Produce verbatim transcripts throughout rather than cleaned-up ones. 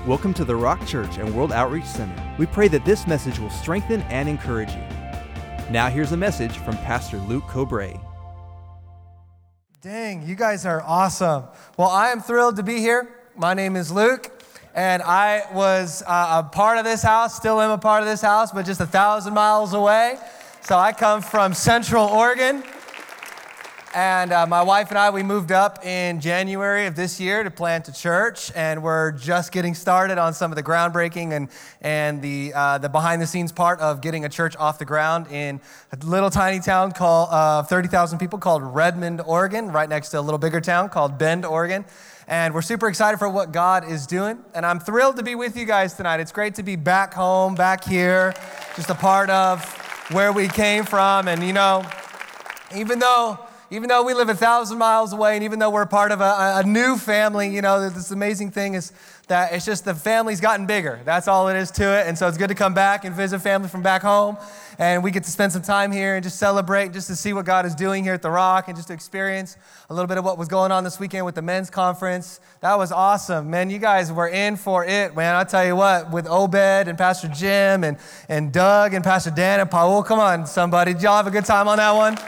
Welcome to the Rock Church and World Outreach Center. We pray that this message will strengthen and encourage you. Now here's a message from Pastor Luke Cobray. Dang, you guys are awesome. Well, I am thrilled to be here. My name is Luke, and I was uh, a part of this house, still am a part of this house, but just a thousand miles away. So I come from Central Oregon. And uh, my wife and I, we moved up in January of this year to plant a church, and we're just getting started on some of the groundbreaking and and the uh, the behind-the-scenes part of getting a church off the ground in a little tiny town called uh, thirty thousand people called Redmond, Oregon, right next to a little bigger town called Bend, Oregon. And we're super excited for what God is doing, and I'm thrilled to be with you guys tonight. It's great to be back home, back here, just a part of where we came from, and you know, even though. Even though we live a thousand miles away, and even though we're part of a, a new family, you know, this amazing thing is that it's just the family's gotten bigger. That's all it is to it. And so it's good to come back and visit family from back home. And we get to spend some time here and just celebrate, just to see what God is doing here at The Rock, and just to experience a little bit of what was going on this weekend with the men's conference. That was awesome. Man, you guys were in for it, man. I'll tell you what, with Obed and Pastor Jim and, and Doug and Pastor Dan and Paul, come on, somebody. Did y'all have a good time on that one?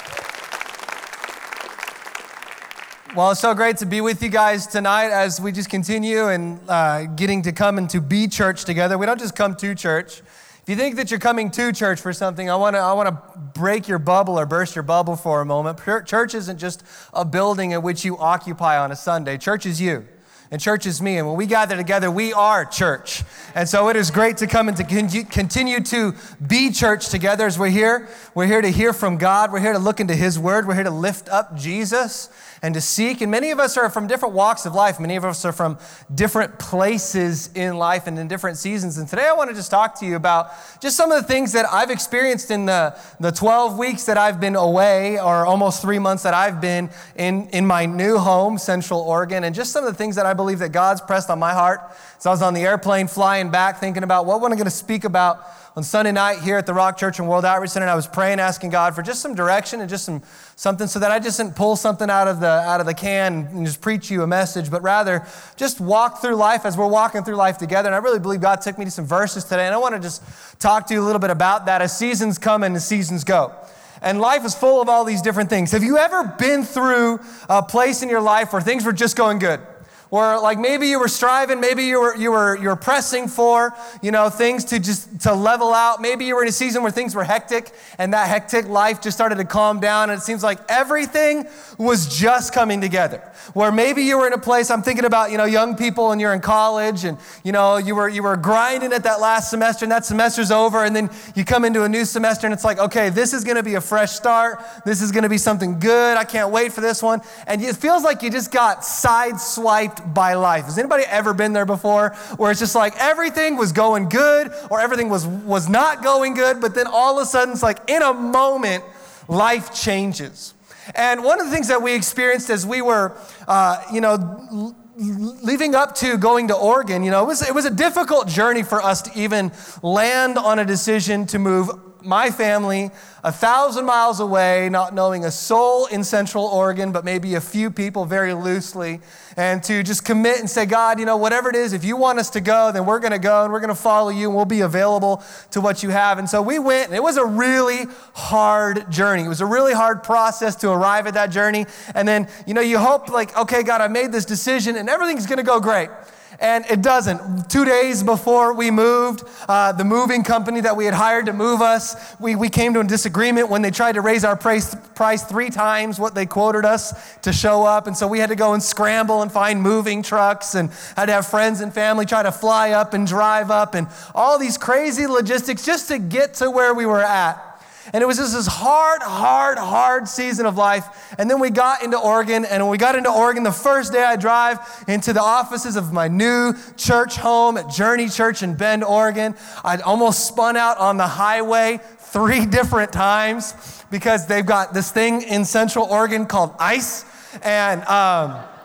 Well, it's so great to be with you guys tonight as we just continue and uh, getting to come and to be church together. We don't just come to church. If you think that you're coming to church for something, I want to I want to break your bubble or burst your bubble for a moment. Church isn't just a building in which you occupy on a Sunday. Church is you. And church is me. And when we gather together, we are church. And so it is great to come and to continue to be church together as we're here. We're here to hear from God. We're here to look into His Word. We're here to lift up Jesus and to seek. And many of us are from different walks of life. Many of us are from different places in life and in different seasons. And today I want to just talk to you about just some of the things that I've experienced in the, the twelve weeks that I've been away, or almost three months that I've been in, in my new home, Central Oregon, and just some of the things that I believe that God's pressed on my heart. So I was on the airplane flying back thinking about what am I going to speak about on Sunday night here at the Rock Church and World Outreach Center. And I was praying, asking God for just some direction and just some something so that I just didn't pull something out of the out of the can and just preach you a message, but rather just walk through life as we're walking through life together. And I really believe God took me to some verses today, and I want to just talk to you a little bit about that as seasons come and as seasons go. And life is full of all these different things. Have you ever been through a place in your life where things were just going good? Or like maybe you were striving, maybe you were you were you were pressing for, you know, things to just to level out. Maybe you were in a season where things were hectic, and that hectic life just started to calm down, and it seems like everything was just coming together. Where maybe you were in a place, I'm thinking about, you know, young people, and you're in college, and you know, you were you were grinding at that last semester, and that semester's over, and then you come into a new semester, and it's like, okay, this is gonna be a fresh start. This is gonna be something good. I can't wait for this one. And it feels like you just got sideswiped by life. Has anybody ever been there before, where it's just like everything was going good or everything was was not going good, but then all of a sudden it's like in a moment life changes? And one of the things that we experienced as we were uh, you know leading up to going to Oregon, you know, it was it was a difficult journey for us to even land on a decision to move my family a thousand miles away, not knowing a soul in Central Oregon, but maybe a few people very loosely, and to just commit and say, God, you know, whatever it is, if you want us to go, then we're going to go, and we're going to follow you, and we'll be available to what you have. And so we went, and it was a really hard journey. It was a really hard process to arrive at that journey. And then, you know, you hope like, okay, God, I made this decision, and everything's going to go great. And it doesn't. Two days before we moved, uh, the moving company that we had hired to move us, we, we came to a disagreement when they tried to raise our price, price three times what they quoted us to show up. And so we had to go and scramble and find moving trucks, and had to have friends and family try to fly up and drive up, and all these crazy logistics just to get to where we were at. And it was just this hard, hard, hard season of life. And then we got into Oregon, and when we got into Oregon, the first day I drive into the offices of my new church home at Journey Church in Bend, Oregon, I'd almost spun out on the highway three different times because they've got this thing in Central Oregon called ice. And um,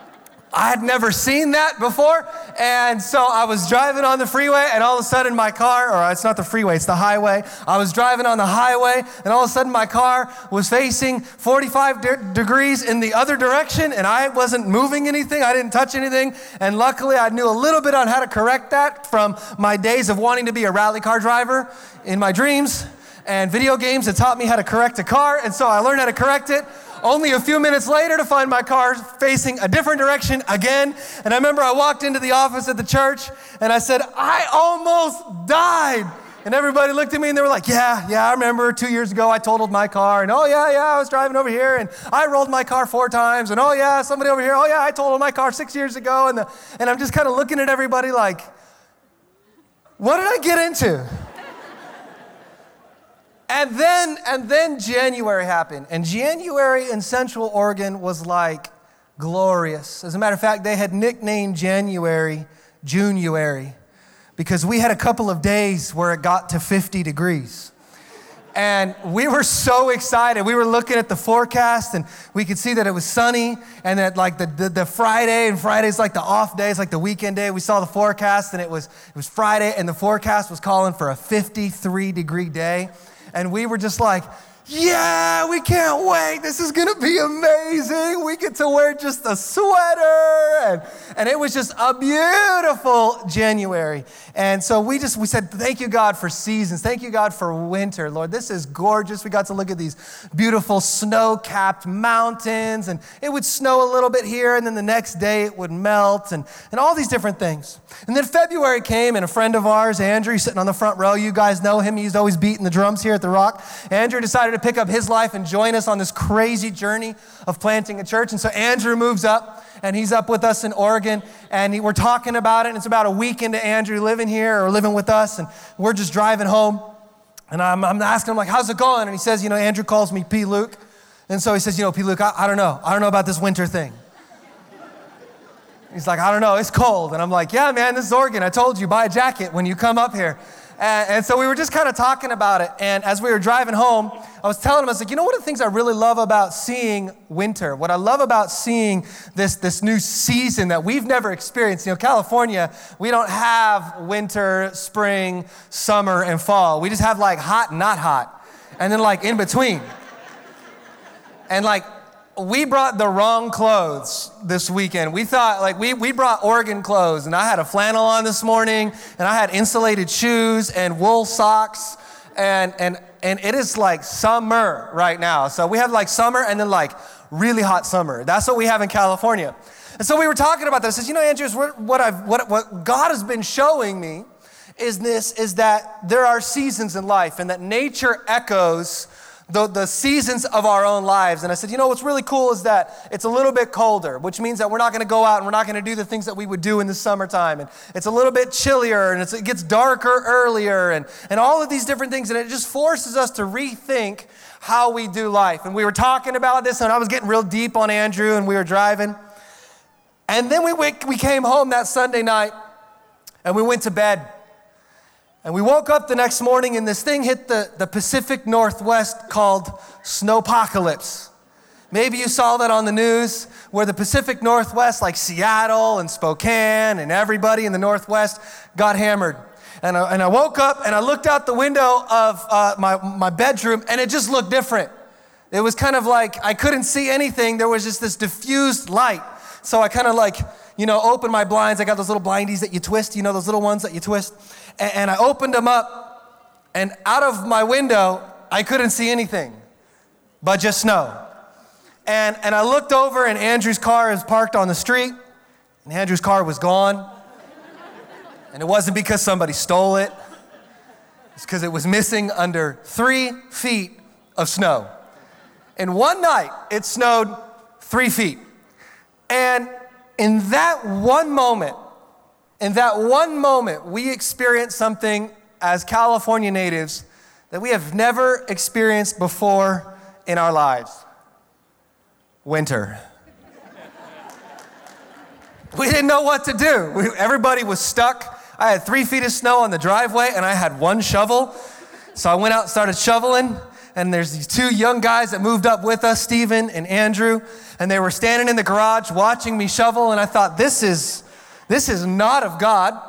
I had never seen that before. And so I was driving on the freeway, and all of a sudden my car, or it's not the freeway, it's the highway. I was driving on the highway, and all of a sudden my car was facing forty-five de- degrees in the other direction, and I wasn't moving anything. I didn't touch anything. And luckily I knew a little bit on how to correct that from my days of wanting to be a rally car driver in my dreams. And video games had taught me how to correct a car, and so I learned how to correct it. Only a few minutes later to find my car facing a different direction again. And I remember I walked into the office at the church and I said, I almost died. And everybody looked at me and they were like, yeah, yeah, I remember two years ago I totaled my car. And oh yeah, yeah, I was driving over here and I rolled my car four times. And oh yeah, somebody over here, oh yeah, I totaled my car six years ago. And, the, and I'm just kind of looking at everybody like, what did I get into? And then, and then January happened. And January in Central Oregon was like glorious. As a matter of fact, they had nicknamed January Junuary because we had a couple of days where it got to fifty degrees. And we were so excited. We were looking at the forecast and we could see that it was sunny and that like the, the, the Friday, and Friday's like the off day, it's like the weekend day. We saw the forecast and it was, it was Friday and the forecast was calling for a fifty-three degree day. And we were just like, yeah, we can't wait. This is going to be amazing. We get to wear just a sweater. And, and it was just a beautiful January. And so we just, we said, thank you, God, for seasons. Thank you, God, for winter. Lord, this is gorgeous. We got to look at these beautiful snow-capped mountains. And it would snow a little bit here. And then the next day it would melt and, and all these different things. And then February came and a friend of ours, Andrew, sitting on the front row. You guys know him. He's always beating the drums here at the Rock. Andrew decided to pick up his life and join us on this crazy journey of planting a church. And so Andrew moves up, and he's up with us in Oregon, and he, we're talking about it. And it's about a week into Andrew living here or living with us, and we're just driving home. And I'm, I'm asking him, like, how's it going? And he says, you know, Andrew calls me P. Luke. And so he says, you know, P. Luke, I, I don't know. I don't know about this winter thing. He's like, I don't know. It's cold. And I'm like, yeah, man, this is Oregon. I told you, buy a jacket when you come up here. And, and so we were just kind of talking about it. And as we were driving home, I was telling him, I was like, you know, one of the things I really love about seeing winter, what I love about seeing this, this new season that we've never experienced. You know, California, we don't have winter, spring, summer, and fall. We just have like hot and not hot. And then like in between. And like, we brought the wrong clothes this weekend. We thought, like, we, we brought Oregon clothes, and I had a flannel on this morning, and I had insulated shoes and wool socks, and and and it is like summer right now. So we have like summer and then like really hot summer. That's what we have in California. And so we were talking about this. I said, you know, Andrew, what I've what what God has been showing me is this is that there are seasons in life, and that nature echoes The, the seasons of our own lives. And I said, you know, what's really cool is that it's a little bit colder, which means that we're not going to go out and we're not going to do the things that we would do in the summertime. And it's a little bit chillier and it's, it gets darker earlier and, and all of these different things. And it just forces us to rethink how we do life. And we were talking about this and I was getting real deep on Andrew and we were driving. And then we went, we came home that Sunday night and we went to bed. And we woke up the next morning and this thing hit the, the Pacific Northwest called snowpocalypse. Maybe you saw that on the news where the Pacific Northwest, like Seattle and Spokane and everybody in the Northwest got hammered. And I, and I woke up and I looked out the window of uh, my, my bedroom and it just looked different. It was kind of like I couldn't see anything. There was just this diffused light. So I kind of like, you know, opened my blinds. I got those little blindies that you twist, you know, those little ones that you twist. And, and I opened them up, and out of my window, I couldn't see anything but just snow. And, and I looked over, and Andrew's car is parked on the street, and Andrew's car was gone. And it wasn't because somebody stole it. It's because it was missing under three feet of snow. In one night, it snowed three feet. And in that one moment, in that one moment, we experienced something as California natives that we have never experienced before in our lives. Winter. We didn't know what to do. We, everybody was stuck. I had three feet of snow on the driveway and I had one shovel. So I went out and started shoveling. and there's these two young guys that moved up with us, Stephen and Andrew, and they were standing in the garage watching me shovel, and I thought, this is, this is not of God.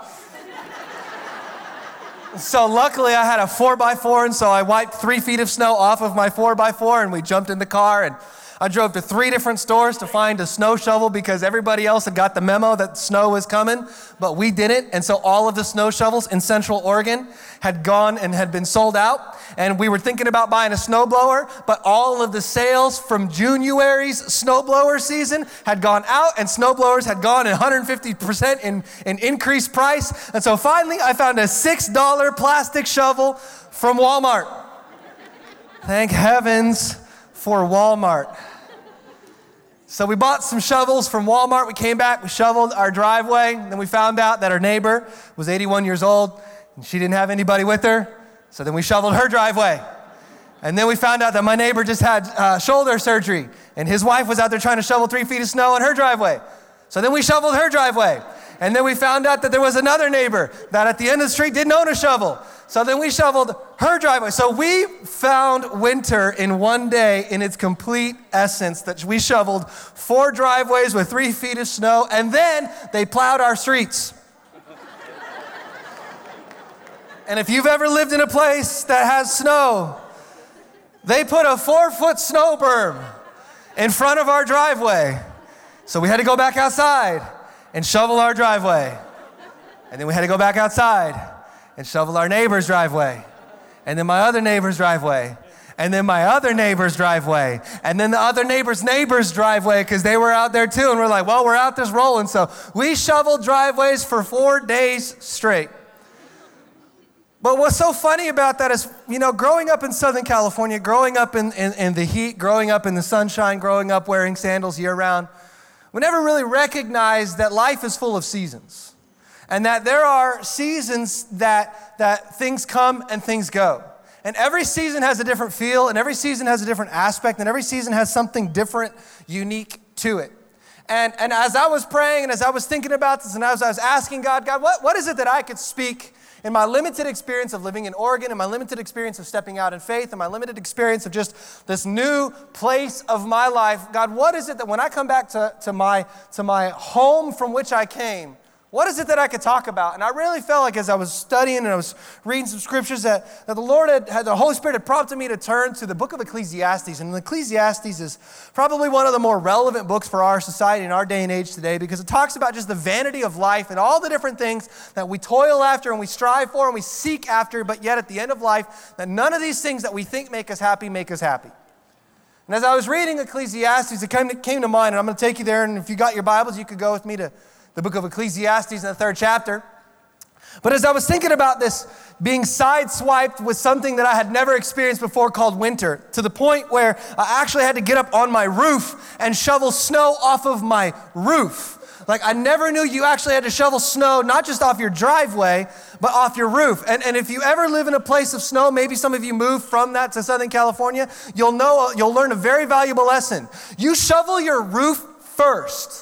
So luckily I had a four by four, and so I wiped three feet of snow off of my four by four, and we jumped in the car, and I drove to three different stores to find a snow shovel because everybody else had got the memo that snow was coming, but we didn't. And so all of the snow shovels in Central Oregon had gone and had been sold out. And we were thinking about buying a snowblower, but all of the sales from January's snowblower season had gone out, and snowblowers had gone one hundred fifty percent in, in increased price. And so finally I found a six dollar plastic shovel from Walmart. Thank heavens for Walmart. So we bought some shovels from Walmart. We came back, we shoveled our driveway. Then we found out that our neighbor was eighty-one years old and she didn't have anybody with her. So then we shoveled her driveway. And then we found out that my neighbor just had uh, shoulder surgery and his wife was out there trying to shovel three feet of snow in her driveway. So then we shoveled her driveway. And then we found out that there was another neighbor that at the end of the street didn't own a shovel. So then we shoveled her driveway. So we found winter in one day in its complete essence, that we shoveled four driveways with three feet of snow, and then they plowed our streets. And if you've ever lived in a place that has snow, they put a four-foot snow berm in front of our driveway. So we had to go back outside and shovel our driveway. And then we had to go back outside and shovel our neighbor's driveway. And then my other neighbor's driveway. And then my other neighbor's driveway. And then the other neighbor's neighbor's driveway, because they were out there too. And we're like, well, we're out this rolling. So we shoveled driveways for four days straight. But what's so funny about that is, you know, growing up in Southern California, growing up in, in, in the heat, growing up in the sunshine, growing up wearing sandals year round, we never really recognized that life is full of seasons. And that there are seasons that, that things come and things go. And every season has a different feel, and every season has a different aspect, and every season has something different, unique to it. And, and as I was praying, and as I was thinking about this, and as I was asking God, God, what, what is it that I could speak in my limited experience of living in Oregon, in my limited experience of stepping out in faith, in my limited experience of just this new place of my life, God, what is it that when I come back to, to, my, to my home from which I came, what is it that I could talk about? And I really felt like as I was studying and I was reading some scriptures that, that the Lord had, had, the Holy Spirit had prompted me to turn to the book of Ecclesiastes. And Ecclesiastes is probably one of the more relevant books for our society in our day and age today, because it talks about just the vanity of life and all the different things that we toil after and we strive for and we seek after, but yet at the end of life, that none of these things that we think make us happy make us happy. And as I was reading Ecclesiastes, it came to, came to mind, and I'm going to take you there, and if you got your Bibles, you could go with me to the book of Ecclesiastes in the third chapter. But as I was thinking about this being sideswiped with something that I had never experienced before called winter, to the point where I actually had to get up on my roof and shovel snow off of my roof. Like, I never knew you actually had to shovel snow, not just off your driveway, but off your roof. And, and if you ever live in a place of snow, maybe some of you moved from that to Southern California, you'll know, you'll learn a very valuable lesson. You shovel your roof first.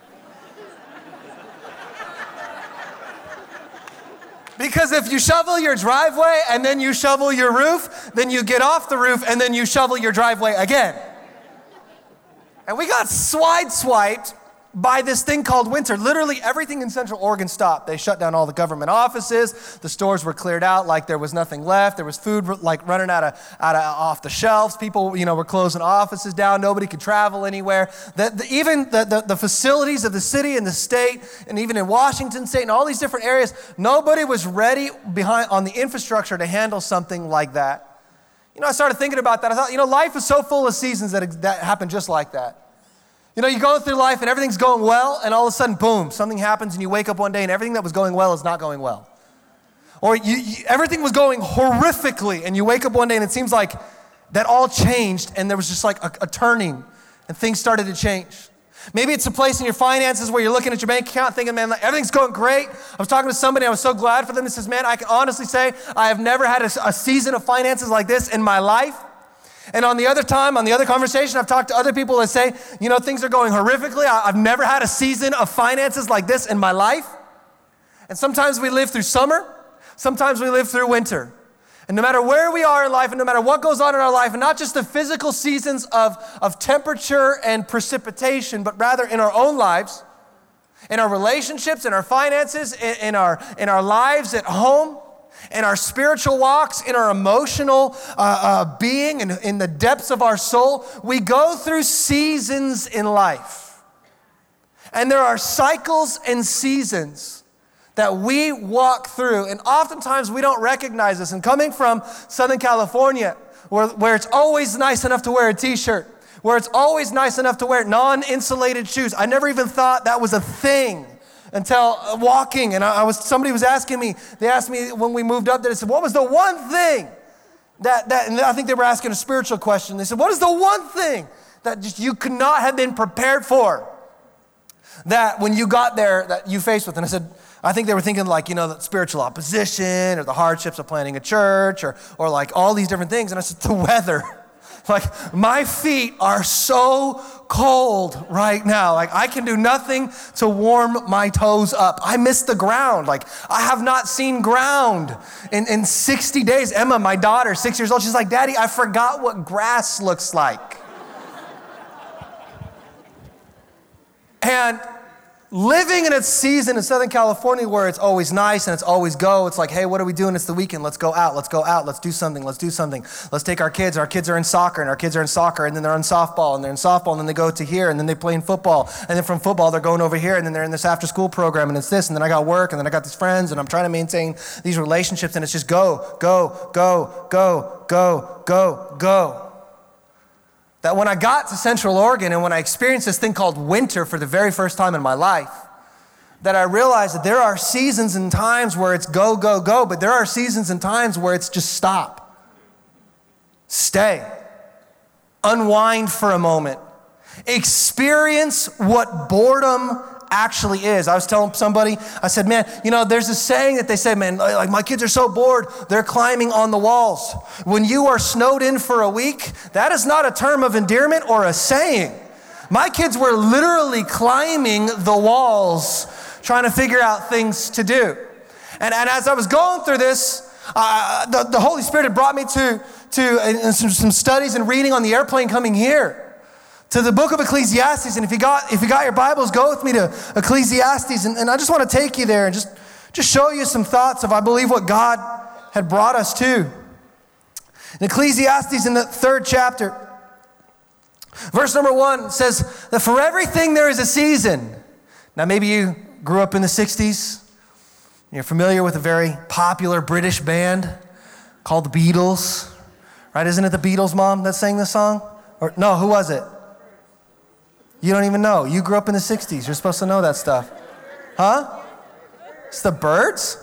Because if you shovel your driveway and then you shovel your roof, then you get off the roof and then you shovel your driveway again. And we got sideswiped by this thing called winter. Literally everything in Central Oregon stopped. They shut down all the government offices. The stores were cleared out like there was nothing left. There was food like running out of, out of off the shelves. People, you know, were closing offices down. Nobody could travel anywhere. The, the, even the, the, the facilities of the city and the state, and even in Washington State and all these different areas, nobody was ready behind on the infrastructure to handle something like that. You know, I started thinking about that. I thought, you know, life is so full of seasons that, that happen just like that. You know, you go through life and everything's going well, and all of a sudden, boom, something happens and you wake up one day and everything that was going well is not going well. Or you, you, everything was going horrifically and you wake up one day and it seems like that all changed and there was just like a, a turning and things started to change. Maybe it's a place in your finances where you're looking at your bank account thinking, man, like, everything's going great. I was talking to somebody, I was so glad for them. That says, man, I can honestly say I have never had a, a season of finances like this in my life. And on the other time, on the other conversation, I've talked to other people that say, you know, things are going horrifically. I've never had a season of finances like this in my life. And sometimes we live through summer. Sometimes we live through winter. And no matter where we are in life and no matter what goes on in our life, and not just the physical seasons of, of temperature and precipitation, but rather in our own lives, in our relationships, in our finances, in, in, our, in our lives at home, in our spiritual walks, in our emotional uh, uh, being, and in the depths of our soul, we go through seasons in life. And there are cycles and seasons that we walk through, and oftentimes we don't recognize this. And coming from Southern California, where, where it's always nice enough to wear a t-shirt, where it's always nice enough to wear non-insulated shoes, I never even thought that was a thing until walking. And I, I was somebody was asking me, they asked me when we moved up there, they said, what was the one thing that, that and I think they were asking a spiritual question. They said, what is the one thing that just you could not have been prepared for, that when you got there that you faced with? And I said, I think they were thinking like, you know, the spiritual opposition or the hardships of planting a church or, or like all these different things. And I said, the weather. Like, my feet are so cold right now. Like, I can do nothing to warm my toes up. I miss the ground. Like, I have not seen ground in, in sixty days. Emma, my daughter, six years old, she's like, Daddy, I forgot what grass looks like. And living in a season in Southern California where it's always nice and it's always go, it's like, hey, what are we doing? It's the weekend. Let's go out. Let's go out. Let's do something. Let's do something. Let's take our kids. Our kids are in soccer, and our kids are in soccer, and then they're in softball, and they're in softball, and then they go to here, and then they play in football, and then from football they're going over here, and then they're in this after-school program, and it's this, and then I got work, and then I got these friends, and I'm trying to maintain these relationships, and it's just go, go, go, go, go, go, go. That when I got to Central Oregon and when I experienced this thing called winter for the very first time in my life, that I realized that there are seasons and times where it's go, go, go, but there are seasons and times where it's just stop. Stay. Unwind for a moment. Experience what boredom actually is. I was telling somebody, I said, man, you know, there's a saying that they say, man, like my kids are so bored, they're climbing on the walls. When you are snowed in for a week, that is not a term of endearment or a saying. My kids were literally climbing the walls, trying to figure out things to do. And, and as I was going through this, uh, the, the Holy Spirit had brought me to, to uh, some, some studies and reading on the airplane coming here, to the book of Ecclesiastes. And if you got if you got your Bibles, go with me to Ecclesiastes. And, and I just want to take you there and just, just show you some thoughts of, I believe, what God had brought us to. In Ecclesiastes, in the third chapter, verse number one says that for everything there is a season. Now maybe you grew up in the sixties. You're familiar with a very popular British band called the Beatles, right? Isn't it the Beatles, Mom, that sang this song? Or no, who was it? You don't even know. You grew up in the sixties. You're supposed to know that stuff. Huh? It's the Byrds?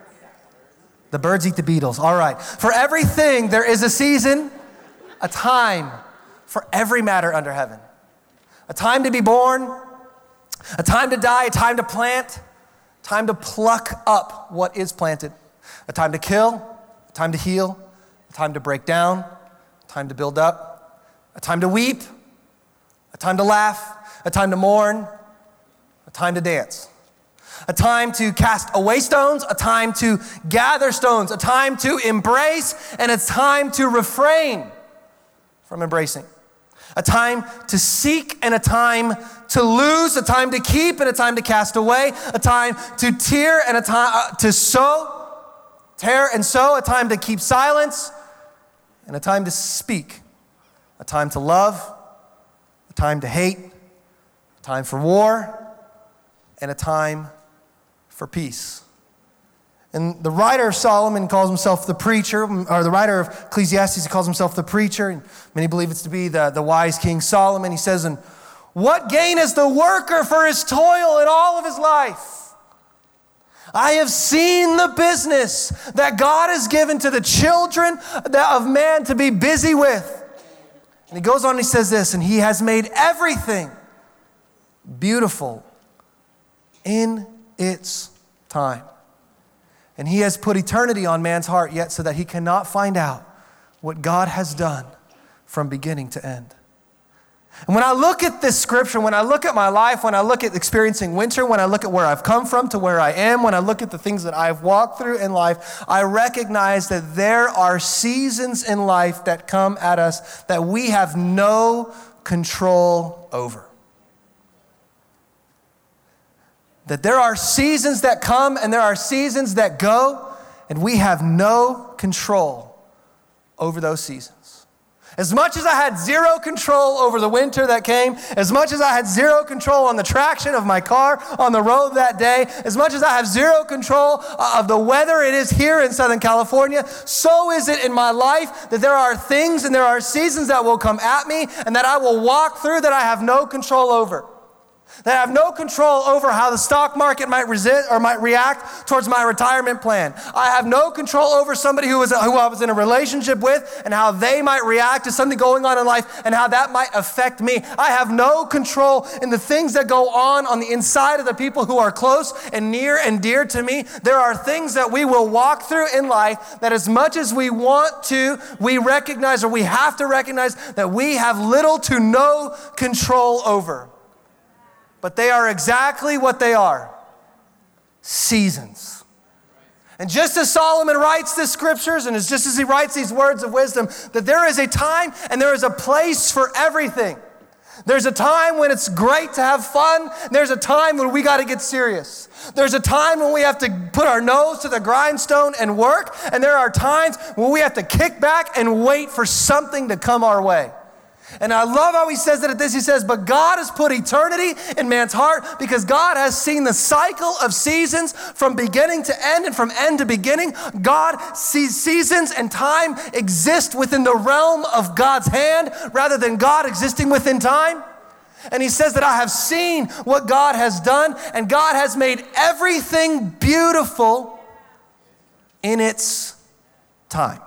The Byrds eat the Beatles. All right. For everything, there is a season, a time for every matter under heaven. A time to be born, a time to die, a time to plant, time to pluck up what is planted, a time to kill, a time to heal, a time to break down, a time to build up, a time to weep, a time to laugh, a time to mourn, a time to dance, a time to cast away stones, a time to gather stones, a time to embrace, and a time to refrain from embracing. A time to seek and a time to lose, a time to keep and a time to cast away, a time to tear and a time uh, to sow, tear and sow, a time to keep silence and a time to speak, a time to love, a time to hate, a time for war, and a time for peace. And the writer of Solomon calls himself the preacher, or the writer of Ecclesiastes, he calls himself the preacher, and many believe it's to be the, the wise King Solomon. He says, and what gain is the worker for his toil in all of his life? I have seen the business that God has given to the children of man to be busy with. And he goes on and he says this, and he has made everything beautiful in its time. And he has put eternity on man's heart yet so that he cannot find out what God has done from beginning to end. And when I look at this scripture, when I look at my life, when I look at experiencing winter, when I look at where I've come from to where I am, when I look at the things that I've walked through in life, I recognize that there are seasons in life that come at us that we have no control over. That there are seasons that come and there are seasons that go, and we have no control over those seasons. As much as I had zero control over the winter that came, as much as I had zero control on the traction of my car on the road that day, as much as I have zero control of the weather it is here in Southern California, so is it in my life that there are things and there are seasons that will come at me and that I will walk through that I have no control over. That I have no control over how the stock market might resist or might react towards my retirement plan. I have no control over somebody who was who I was in a relationship with and how they might react to something going on in life and how that might affect me. I have no control in the things that go on on the inside of the people who are close and near and dear to me. There are things that we will walk through in life that as much as we want to, we recognize or we have to recognize that we have little to no control over. But they are exactly what they are, seasons. And just as Solomon writes the scriptures, and as just as he writes these words of wisdom, that there is a time and there is a place for everything. There's a time when it's great to have fun. There's a time when we got to get serious. There's a time when we have to put our nose to the grindstone and work. And there are times when we have to kick back and wait for something to come our way. And I love how he says it at this. He says, but God has put eternity in man's heart because God has seen the cycle of seasons from beginning to end and from end to beginning. God sees seasons and time exist within the realm of God's hand rather than God existing within time. And he says that I have seen what God has done, and God has made everything beautiful in its time.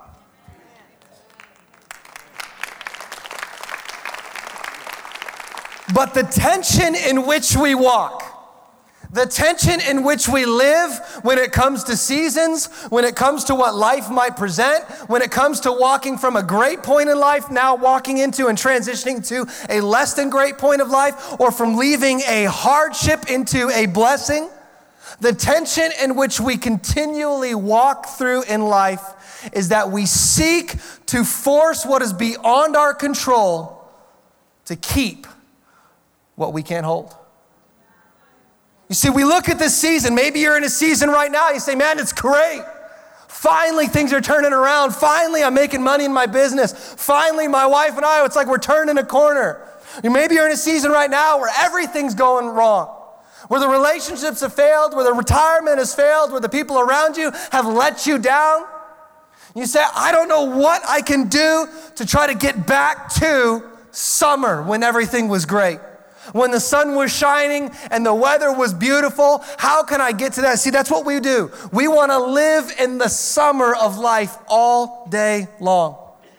But the tension in which we walk, the tension in which we live when it comes to seasons, when it comes to what life might present, when it comes to walking from a great point in life, now walking into and transitioning to a less than great point of life, or from leaving a hardship into a blessing, the tension in which we continually walk through in life is that we seek to force what is beyond our control to keep what we can't hold. You see, we look at this season. Maybe you're in a season right now. You say, man, it's great. Finally, things are turning around. Finally, I'm making money in my business. Finally, my wife and I, it's like we're turning a corner. Maybe you're in a season right now where everything's going wrong, where the relationships have failed, where the retirement has failed, where the people around you have let you down. You say, I don't know what I can do to try to get back to summer when everything was great. When the sun was shining and the weather was beautiful, how can I get to that? See, that's what we do. We want to live in the summer of life all day long.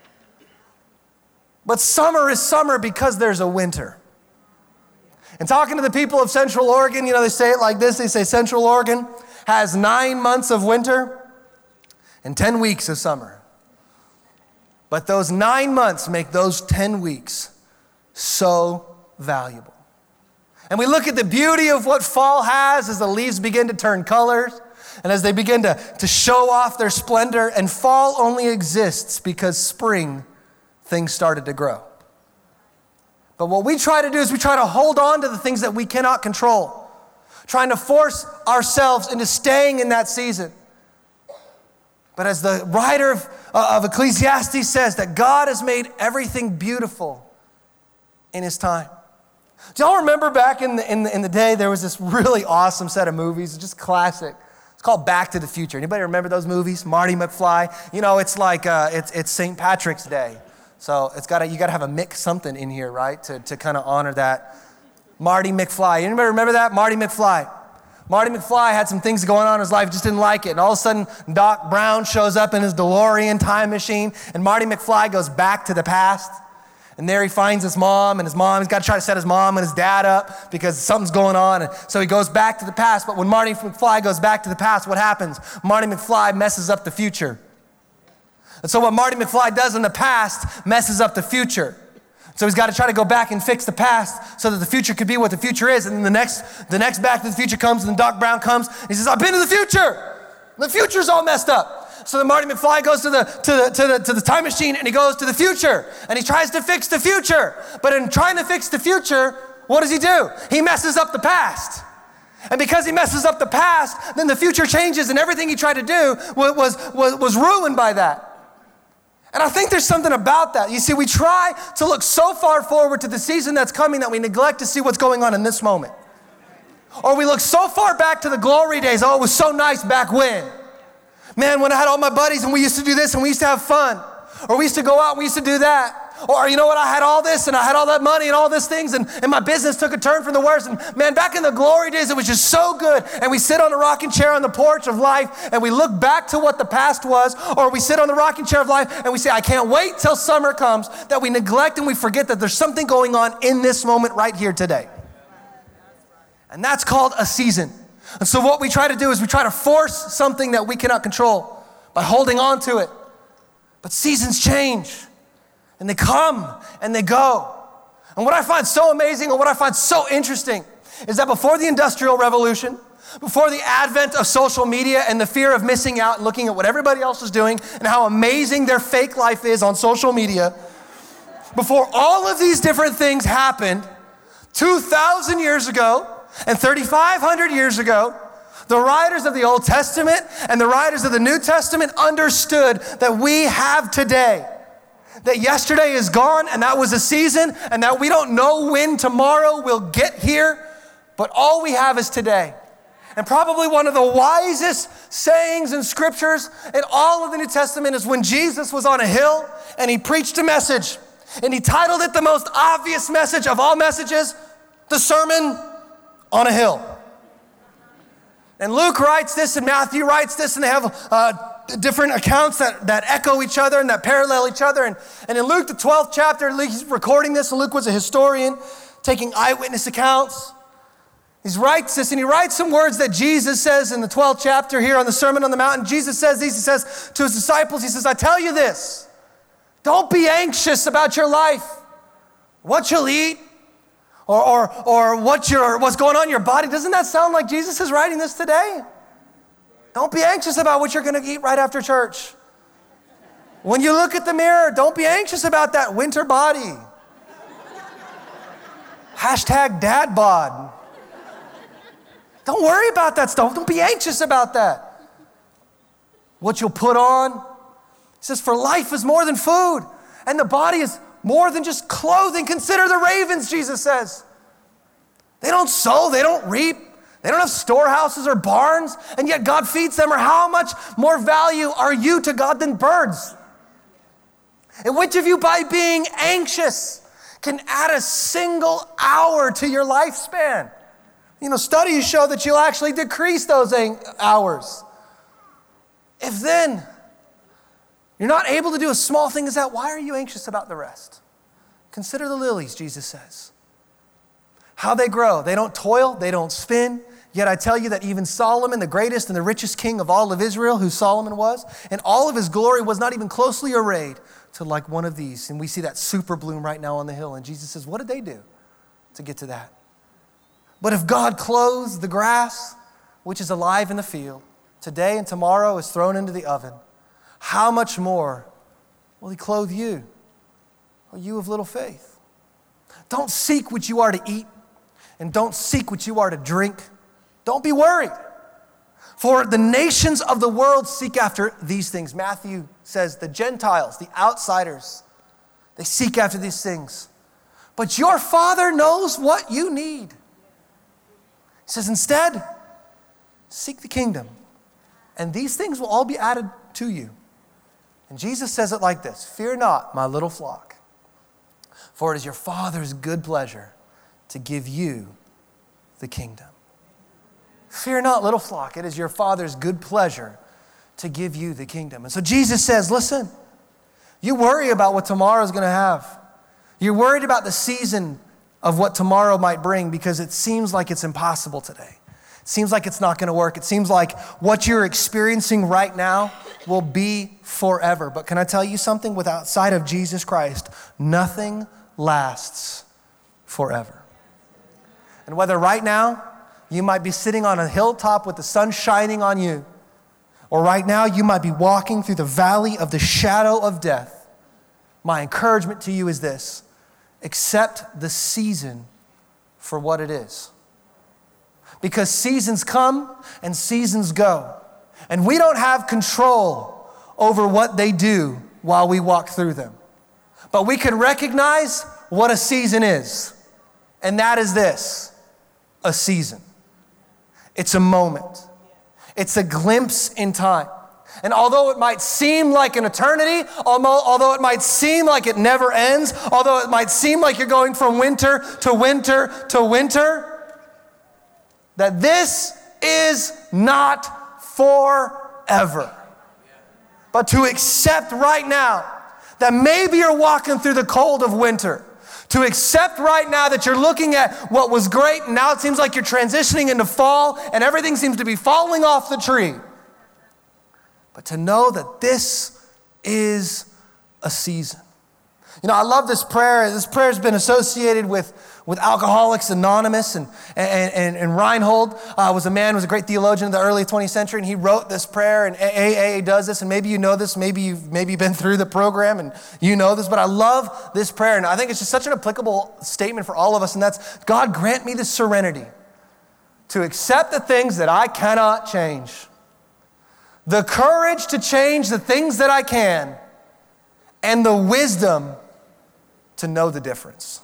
But summer is summer because there's a winter. And talking to the people of Central Oregon, you know, they say it like this. They say Central Oregon has nine months of winter and ten weeks of summer. But those nine months make those ten weeks so valuable. And we look at the beauty of what fall has as the leaves begin to turn colors and as they begin to, to show off their splendor. And fall only exists because spring, things started to grow. But what we try to do is we try to hold on to the things that we cannot control, trying to force ourselves into staying in that season. But as the writer of, uh, of Ecclesiastes says, that God has made everything beautiful in his time. Do y'all remember back in the, in the in the day, there was this really awesome set of movies, just classic. It's called Back to the Future. Anybody remember those movies? Marty McFly. You know, it's like uh, it's it's Saint Patrick's Day, so it's got you got to have a Mick something in here, right, to to kind of honor that. Marty McFly. Anybody remember that? Marty McFly. Marty McFly had some things going on in his life, just didn't like it, and all of a sudden, Doc Brown shows up in his DeLorean time machine, and Marty McFly goes back to the past. And there he finds his mom, and his mom, he's got to try to set his mom and his dad up because something's going on. And so he goes back to the past. But when Marty McFly goes back to the past, what happens? Marty McFly messes up the future. And so what Marty McFly does in the past messes up the future. So he's got to try to go back and fix the past so that the future could be what the future is. And then the next, the next Back to the Future comes, and then Doc Brown comes, and he says, I've been to the future. The future's all messed up. So then Marty McFly goes to the, to the, to the, to the time machine, and he goes to the future, and he tries to fix the future. But in trying to fix the future, what does he do? He messes up the past. And because he messes up the past, then the future changes, and everything he tried to do was, was, was ruined by that. And I think there's something about that. You see, we try to look so far forward to the season that's coming that we neglect to see what's going on in this moment. Or we look so far back to the glory days. Oh, it was so nice back when. Man, when I had all my buddies and we used to do this and we used to have fun. Or we used to go out and we used to do that. Or you know what, I had all this and I had all that money and all these things and, and my business took a turn for the worse. And man, back in the glory days, it was just so good. And we sit on the rocking chair on the porch of life and we look back to what the past was. Or we sit on the rocking chair of life and we say, I can't wait till summer comes, that we neglect and we forget that there's something going on in this moment right here today. And that's called a season. And so what we try to do is we try to force something that we cannot control by holding on to it. But seasons change. And they come and they go. And what I find so amazing and what I find so interesting is that before the Industrial Revolution, before the advent of social media and the fear of missing out and looking at what everybody else is doing and how amazing their fake life is on social media, before all of these different things happened, two thousand years ago and thirty-five hundred years ago, the writers of the Old Testament and the writers of the New Testament understood that we have today. That yesterday is gone and that was a season and that we don't know when tomorrow will get here, but all we have is today. And probably one of the wisest sayings in scriptures in all of the New Testament is when Jesus was on a hill and he preached a message and he titled it the most obvious message of all messages, the Sermon on a Hill. And Luke writes this and Matthew writes this and they have uh, different accounts that, that echo each other and that parallel each other. And, and in Luke, the twelfth chapter, he's recording this. And Luke was a historian taking eyewitness accounts. He writes this and he writes some words that Jesus says in the twelfth chapter here on the Sermon on the Mount. Jesus says these, he says to his disciples, he says, I tell you this, don't be anxious about your life, what you'll eat, or, or, or what your, what's going on in your body. Doesn't that sound like Jesus is writing this today? Don't be anxious about what you're going to eat right after church. When you look at the mirror, don't be anxious about that winter body. Hashtag dad bod. Don't worry about that stuff. Don't be anxious about that. What you'll put on. He says, for life is more than food, and the body is more than just clothing. Consider the ravens, Jesus says. They don't sow, they don't reap. They don't have storehouses or barns, and yet God feeds them. Or how much more value are you to God than birds? And which of you, by being anxious, can add a single hour to your lifespan? You know, studies show that you'll actually decrease those hours. If then you're not able to do a small thing as that, why are you anxious about the rest? Consider the lilies, Jesus says. How they grow. They don't toil, they don't spin. Yet I tell you that even Solomon, the greatest and the richest king of all of Israel, who Solomon was, and all of his glory was not even closely arrayed to like one of these. And we see that super bloom right now on the hill. And Jesus says, what did they do to get to that? But if God clothes the grass, which is alive in the field, today and tomorrow is thrown into the oven, how much more will he clothe you, O you of little faith? Don't seek what you are to eat, and don't seek what you are to drink. Don't be worried, for the nations of the world seek after these things. Matthew says the Gentiles, the outsiders, they seek after these things. But your Father knows what you need. He says, instead, seek the kingdom, and these things will all be added to you. And Jesus says it like this, fear not, my little flock, for it is your Father's good pleasure to give you the kingdom. Fear not, little flock, it is your Father's good pleasure to give you the kingdom. And so Jesus says, listen, you worry about what tomorrow is going to have. You're worried about the season of what tomorrow might bring because it seems like it's impossible today. It seems like it's not going to work. It seems like what you're experiencing right now will be forever. But can I tell you something? With outside of Jesus Christ, nothing lasts forever. And whether right now you might be sitting on a hilltop with the sun shining on you, or right now you might be walking through the valley of the shadow of death, my encouragement to you is this: accept the season for what it is. Because seasons come and seasons go, and we don't have control over what they do while we walk through them. But we can recognize what a season is, and that is this: a season. It's a moment. It's a glimpse in time. And although it might seem like an eternity, although it might seem like it never ends, although it might seem like you're going from winter to winter to winter, that this is not forever. But to accept right now that maybe you're walking through the cold of winter, to accept right now that you're looking at what was great and now it seems like you're transitioning into fall and everything seems to be falling off the tree. But to know that this is a season. You know, I love this prayer. This prayer has been associated with, with Alcoholics Anonymous, and, and, and, and Reinhold uh, was a man who was a great theologian in the early twentieth century, and he wrote this prayer, and A A does this, and maybe you know this, maybe you've maybe been through the program and you know this, but I love this prayer, and I think it's just such an applicable statement for all of us, and that's, God, grant me the serenity to accept the things that I cannot change, the courage to change the things that I can, and the wisdom to know the difference.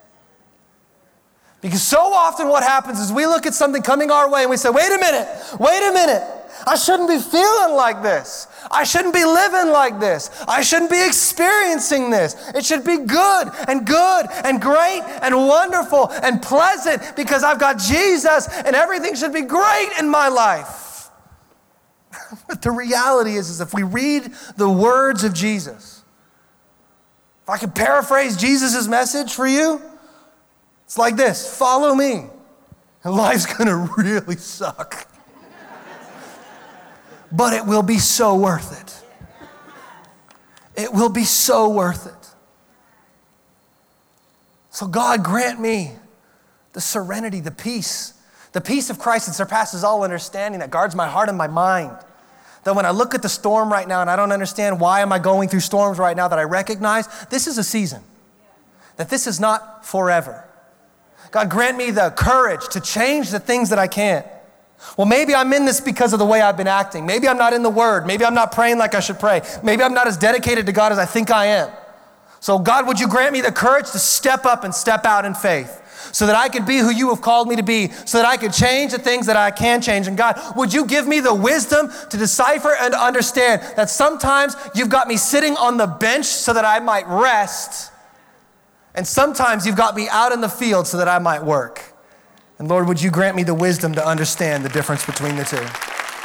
Because so often what happens is we look at something coming our way and we say, wait a minute, wait a minute. I shouldn't be feeling like this. I shouldn't be living like this. I shouldn't be experiencing this. It should be good and good and great and wonderful and pleasant because I've got Jesus and everything should be great in my life. But the reality is, is if we read the words of Jesus, if I could paraphrase Jesus' message for you, it's like this: follow me, and life's gonna really suck. But it will be so worth it. It will be so worth it. So God, grant me the serenity, the peace, the peace of Christ that surpasses all understanding, that guards my heart and my mind. That when I look at the storm right now and I don't understand why am I going through storms right now, that I recognize this is a season, that this is not forever. God, grant me the courage to change the things that I can't. Well, maybe I'm in this because of the way I've been acting. Maybe I'm not in the Word. Maybe I'm not praying like I should pray. Maybe I'm not as dedicated to God as I think I am. So God, would you grant me the courage to step up and step out in faith, so that I could be who you have called me to be, so that I could change the things that I can change. And God, would you give me the wisdom to decipher and to understand that sometimes you've got me sitting on the bench so that I might rest, and sometimes you've got me out in the field so that I might work. And Lord, would you grant me the wisdom to understand the difference between the two?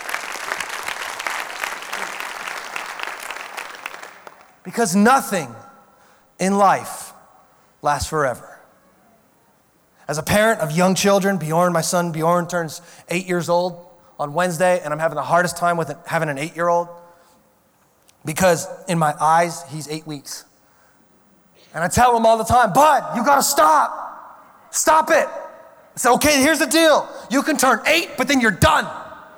Because nothing in life lasts forever. As a parent of young children, Bjorn, my son Bjorn, turns eight years old on Wednesday, and I'm having the hardest time with it, having an eight-year-old, because in my eyes, he's eight weeks. And I tell him all the time, bud, you gotta stop. Stop it. I say, okay, here's the deal. You can turn eight, but then you're done.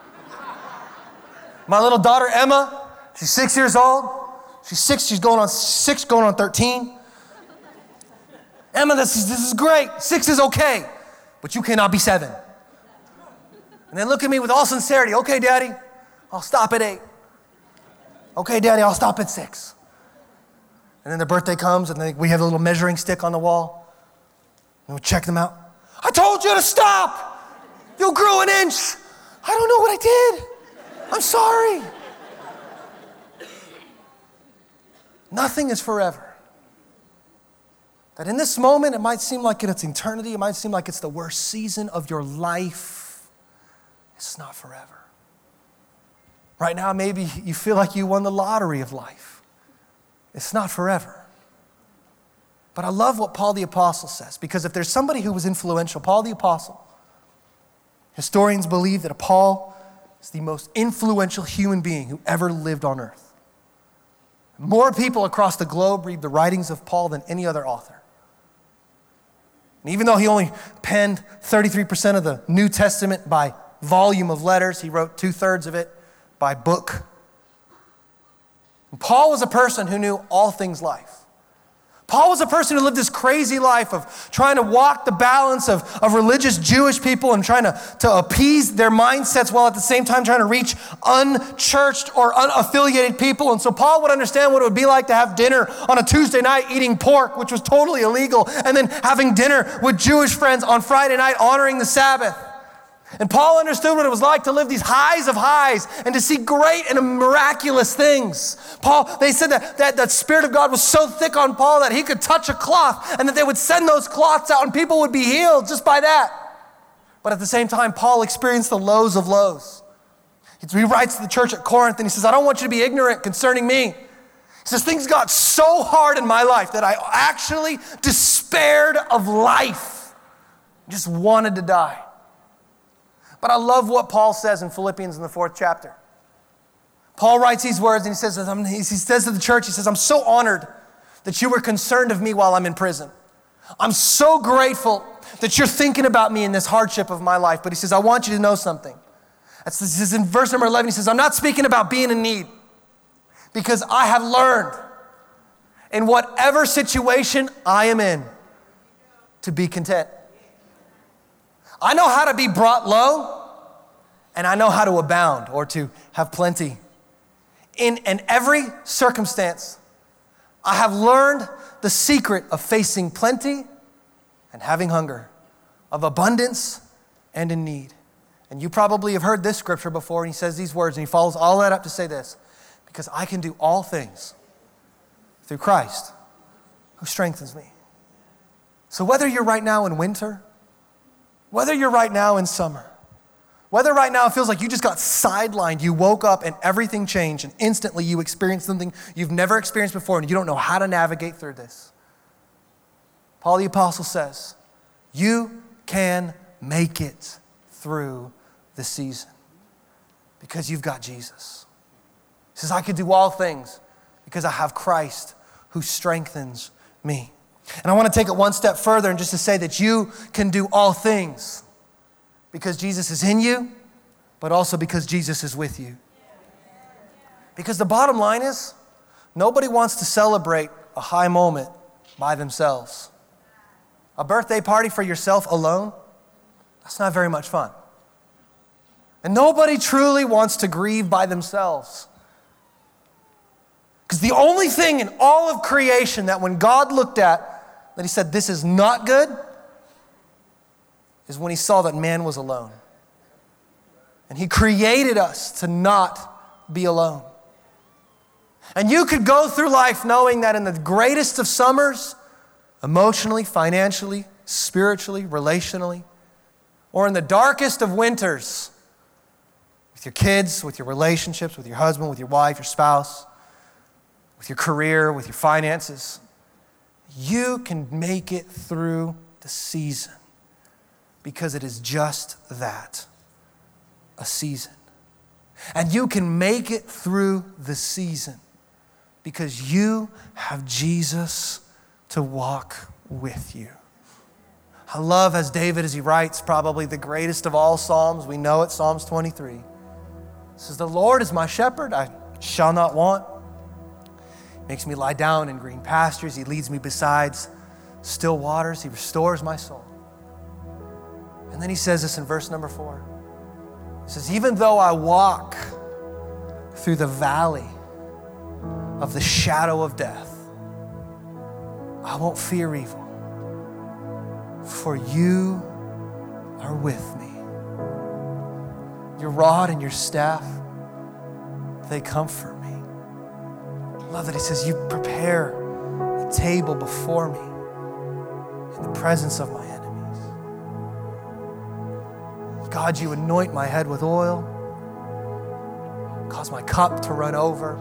My little daughter, Emma, she's six years old. She's six, she's going on six, going on thirteen. Emma, this is, this is great. Six is okay, but you cannot be seven. And they look at me with all sincerity. Okay, Daddy, I'll stop at eight. Okay, Daddy, I'll stop at six. And then their birthday comes, and then we have a little measuring stick on the wall, and we check them out. I told you to stop. You grew an inch. I don't know what I did. I'm sorry. Nothing is forever. That in this moment, it might seem like it's eternity. It might seem like it's the worst season of your life. It's not forever. Right now, maybe you feel like you won the lottery of life. It's not forever. But I love what Paul the Apostle says, because if there's somebody who was influential, Paul the Apostle, historians believe that Paul is the most influential human being who ever lived on earth. More people across the globe read the writings of Paul than any other author. And even though he only penned thirty-three percent of the New Testament by volume of letters, he wrote two-thirds of it by book. And Paul was a person who knew all things life. Paul was a person who lived this crazy life of trying to walk the balance of, of religious Jewish people and trying to, to appease their mindsets while at the same time trying to reach unchurched or unaffiliated people. And so Paul would understand what it would be like to have dinner on a Tuesday night eating pork, which was totally illegal, and then having dinner with Jewish friends on Friday night honoring the Sabbath. And Paul understood what it was like to live these highs of highs and to see great and miraculous things. Paul, they said that, that that Spirit of God was so thick on Paul that he could touch a cloth and that they would send those cloths out and people would be healed just by that. But at the same time, Paul experienced the lows of lows. He writes to the church at Corinth and he says, I don't want you to be ignorant concerning me. He says, things got so hard in my life that I actually despaired of life. Just wanted to die. But I love what Paul says in Philippians in the fourth chapter. Paul writes these words and he says, he says to the church, he says, I'm so honored that you were concerned of me while I'm in prison. I'm so grateful that you're thinking about me in this hardship of my life. But he says, I want you to know something. That's, this is in verse number eleven. He says, I'm not speaking about being in need because I have learned in whatever situation I am in to be content. I know how to be brought low, and I know how to abound or to have plenty. In, in every circumstance, I have learned the secret of facing plenty and having hunger, of abundance and in need. And you probably have heard this scripture before, and he says these words, and he follows all that up to say this, because I can do all things through Christ who strengthens me. So whether you're right now in winter, whether you're right now in summer, whether right now it feels like you just got sidelined, you woke up and everything changed and instantly you experienced something you've never experienced before and you don't know how to navigate through this. Paul the Apostle says, you can make it through the season because you've got Jesus. He says, I can do all things because I have Christ who strengthens me. And I want to take it one step further and just to say that you can do all things because Jesus is in you, but also because Jesus is with you. Because the bottom line is, nobody wants to celebrate a high moment by themselves. A birthday party for yourself alone, that's not very much fun. And nobody truly wants to grieve by themselves. Because the only thing in all of creation that when God looked at, that he said, this is not good, is when he saw that man was alone. And he created us to not be alone. And you could go through life knowing that in the greatest of summers, emotionally, financially, spiritually, relationally, or in the darkest of winters, with your kids, with your relationships, with your husband, with your wife, your spouse, with your career, with your finances, you can make it through the season because it is just that, a season. And you can make it through the season because you have Jesus to walk with you. I love as David, as he writes probably the greatest of all Psalms, we know it, Psalms twenty-three. It says, the Lord is my shepherd, I shall not want. Makes me lie down in green pastures. He leads me beside still waters. He restores my soul. And then he says this in verse number four. He says, even though I walk through the valley of the shadow of death, I won't fear evil, for you are with me. Your rod and your staff, they comfort me. I love that he says, you prepare a table before me in the presence of my enemies. God, you anoint my head with oil, cause my cup to run over.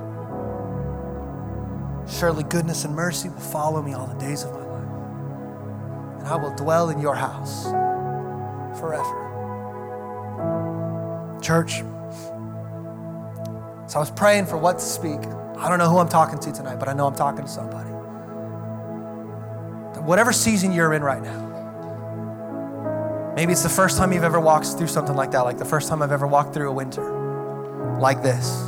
Surely goodness and mercy will follow me all the days of my life, and I will dwell in your house forever. Church, so I was praying for what to speak. I don't know who I'm talking to tonight, but I know I'm talking to somebody. That whatever season you're in right now, Maybe it's the first time you've ever walked through something like that, like the first time I've ever walked through a winter like this.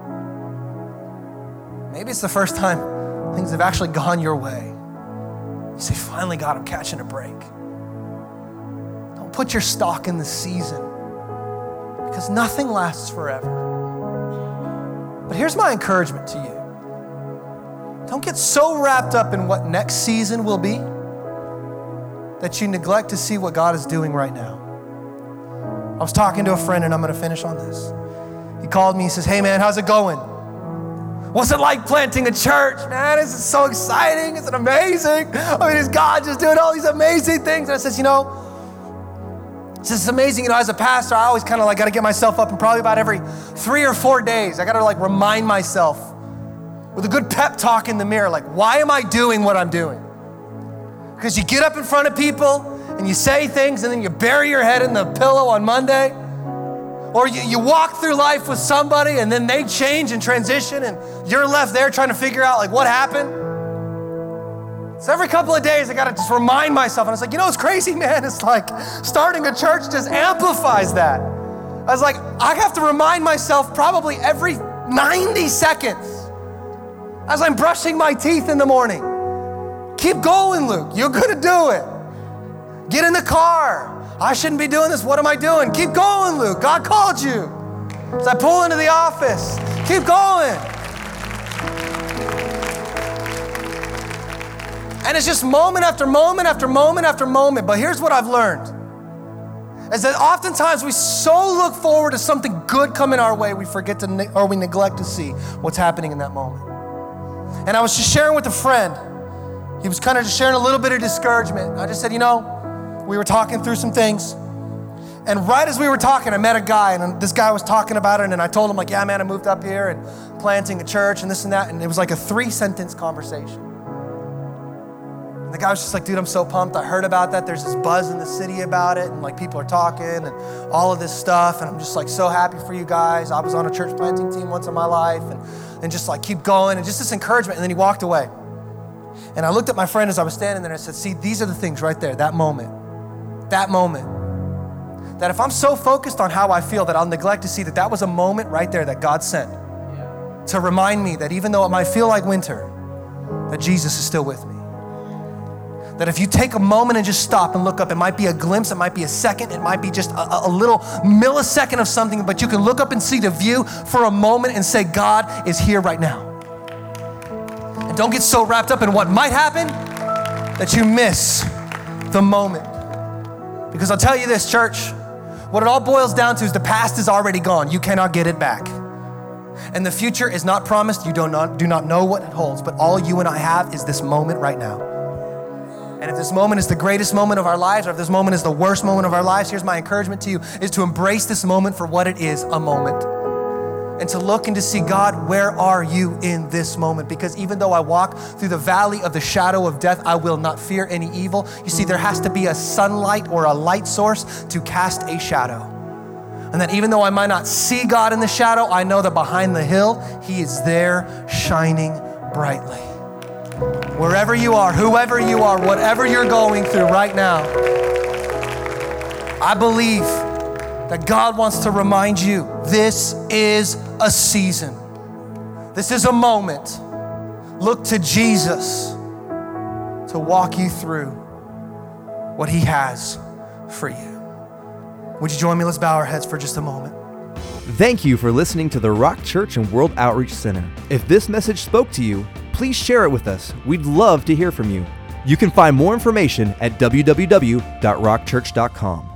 Maybe it's the first time things have actually gone your way. You say, finally, God, I'm catching a break. Don't put your stock in the season because nothing lasts forever. But here's my encouragement to you. Don't get so wrapped up in what next season will be that you neglect to see what God is doing right now. I was talking to a friend, and I'm going to finish on this. He called me, he says, hey man, how's it going? What's it like planting a church? Man, this is so exciting. Isn't it amazing? I mean, is God just doing all these amazing things? And I says, you know, it's just amazing. You know, as a pastor, I always kind of like got to get myself up, and probably about every three or four days, I got to like remind myself with a good pep talk in the mirror, like, why am I doing what I'm doing? Because you get up in front of people and you say things and then you bury your head in the pillow on Monday. Or you, you walk through life with somebody and then they change and transition and you're left there trying to figure out like what happened. So every couple of days I gotta just remind myself, and it's like, you know, it's crazy, man. It's like starting a church just amplifies that. I was like, I have to remind myself probably every ninety seconds as I'm brushing my teeth in the morning. Keep going, Luke. You're gonna do it. Get in the car. I shouldn't be doing this. What am I doing? Keep going, Luke. God called you. As I pull into the office, keep going. And it's just moment after moment after moment after moment. But here's what I've learned, is that oftentimes we so look forward to something good coming our way, we forget to, ne- or we neglect to see what's happening in that moment. And I was just sharing with a friend. He was kind of just sharing a little bit of discouragement. I just said, you know, we were talking through some things. And right as we were talking, I met a guy, and this guy was talking about it, and I told him like, yeah, man, I moved up here and planting a church and this and that. And it was like a three sentence conversation. And the guy was just like, dude, I'm so pumped. I heard about that. There's this buzz in the city about it, and like people are talking and all of this stuff. And I'm just like so happy for you guys. I was on a church planting team once in my life, and, and just like keep going, and just this encouragement. And then he walked away. And I looked at my friend as I was standing there and I said, see, these are the things right there, that moment, that moment, that if I'm so focused on how I feel that I'll neglect to see that that was a moment right there that God sent to remind me that even though it might feel like winter, that Jesus is still with me. That if you take a moment and just stop and look up, it might be a glimpse, it might be a second, it might be just a, a little millisecond of something, but you can look up and see the view for a moment and say, God is here right now. And don't get so wrapped up in what might happen that you miss the moment. Because I'll tell you this, church, what it all boils down to is the past is already gone. You cannot get it back. And the future is not promised. You do not, do not know what it holds, but all you and I have is this moment right now. And if this moment is the greatest moment of our lives, or if this moment is the worst moment of our lives, here's my encouragement to you, is to embrace this moment for what it is, a moment. And to look and to see, God, where are you in this moment? Because even though I walk through the valley of the shadow of death, I will not fear any evil. You see, there has to be a sunlight or a light source to cast a shadow. And that even though I might not see God in the shadow, I know that behind the hill, He is there shining brightly. Wherever you are, whoever you are, whatever you're going through right now, I believe that God wants to remind you, this is a season. This is a moment. Look to Jesus to walk you through what He has for you. Would you join me? Let's bow our heads for just a moment. Thank you for listening to the Rock Church and World Outreach Center. If this message spoke to you, please share it with us. We'd love to hear from you. You can find more information at w w w dot rock church dot com.